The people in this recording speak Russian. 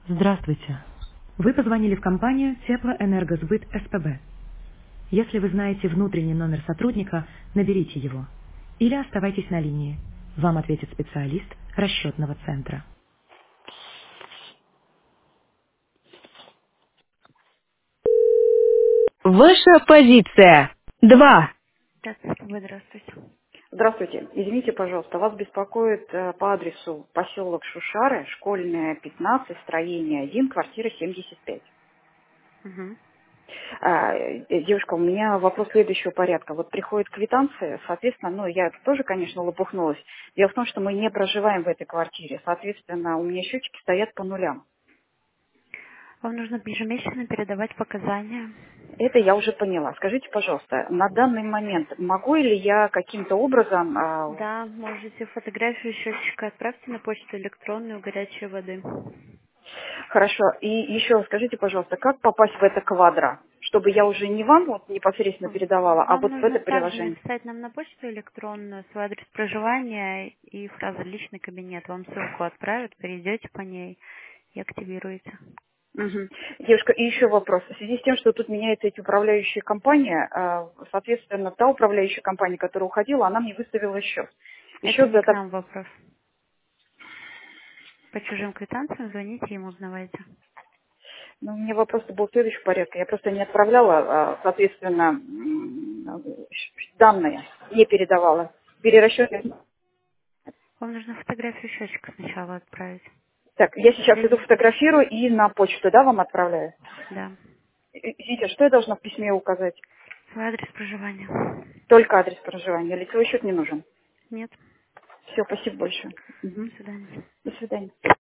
Здравствуйте. Вы позвонили в компанию Теплоэнергосбыт СПБ. Если вы знаете внутренний номер сотрудника, наберите его. Или оставайтесь на линии. Вам ответит специалист расчетного центра. Ваша позиция. 2. Здравствуйте. Здравствуйте. Извините, пожалуйста, вас беспокоит по адресу поселок Шушары, школьная 15, строение 1, квартира 75. Мгм. Девушка, у меня вопрос следующего порядка. Вот приходит квитанция, соответственно, я тоже, конечно, лопухнулась. Дело в том, что мы не проживаем в этой квартире. Соответственно, у меня счетчики стоят по нулям. Вам нужно ежемесячно передавать показания. Это я уже поняла. Скажите, пожалуйста, на данный момент могу ли я каким-то образом... Да, можете фотографию счетчика отправьте на почту электронную горячей воды. Хорошо. И еще скажите, пожалуйста, как попасть в это квадро? Чтобы я уже не вам вот непосредственно передавала, а Вам вот в нужно это также приложение. написать нам на почту электронную свой адрес проживания и фраза «личный кабинет». Вам ссылку отправят, перейдете по ней и активируете. Мгм. Девушка, и еще вопрос. В связи с тем, что тут меняется эти управляющие компания, соответственно, та управляющая компания, которая уходила, она мне выставила счет. И Это счет не за к так... нам вопрос. По чужим квитанциям звоните им, узнавайте. Ну, у меня вопрос был следующего порядка. Я просто не отправляла, соответственно, данные, не передавала. Перерасчет. Вам нужно фотографию счетчика сначала отправить. Так, я сейчас иду Последний. фотографирую и на почту, да, вам отправляю? Да. Извините, что я должна в письме указать? Свой адрес проживания. Только адрес проживания. Лицевой счет не нужен. Нет. Все, спасибо большое. До Мгм. свидания. До свидания.